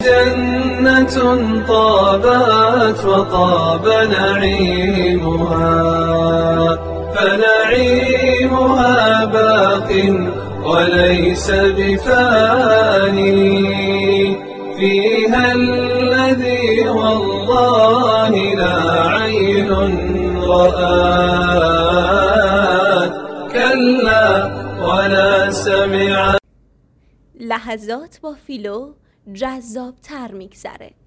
جنة طابت وطاب نعيمها فنعيمها باق وليس بفاني فيها الذي والله لا عين رآت كلا ولا سمعت. لحظات با فیلو جذاب‌تر میگذره.